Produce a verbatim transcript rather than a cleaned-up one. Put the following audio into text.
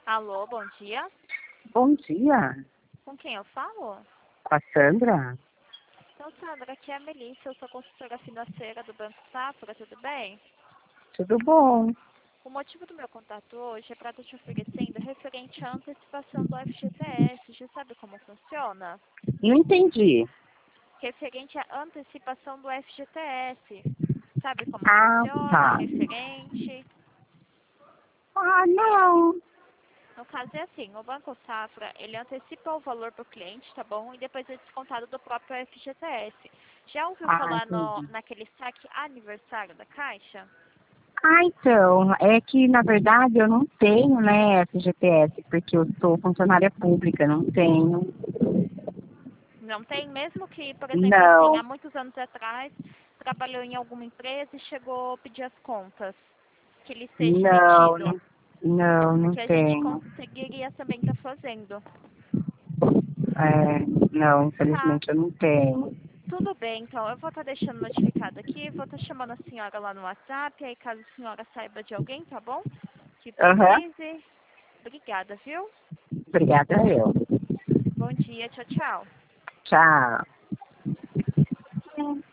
Alô, bom dia. Bom dia, Com quem eu falo? com a Sandra. Então, Sandra, aqui é a Melissa, eu sou consultora financeira do Banco Safra, tudo bem? Tudo bom? O motivo do meu contato hoje é para estar te oferecendo referente à antecipação do F G T S. Você sabe como funciona? Não entendi. Referente à antecipação do F G T S. Sabe como Ah, funciona? tá. Referente? Ah, não. No caso é assim, o Banco Safra, ele antecipa o valor para o cliente, tá bom? E depois é descontado do próprio F G T S. Já ouviu Ah, falar no, entendi. naquele saque aniversário da Caixa? Ah, então, é que na verdade eu não tenho, né, F G T S, porque eu sou funcionária pública, não tenho. Não tem, mesmo que, por exemplo, assim, há Não, muitos anos atrás, trabalhou em alguma empresa e chegou a pedir as contas, que ele esteja não, emitido, não, não, não porque a gente tenho. conseguiria também estar fazendo. É, não, Tá, infelizmente eu não tenho. tudo bem, então eu vou estar deixando notificado aqui, vou estar chamando a senhora lá no WhatsApp, aí caso a senhora saiba de alguém, tá bom? Que Aham, precise. Obrigada, viu? obrigada eu. Bom dia, tchau, tchau. Tchau.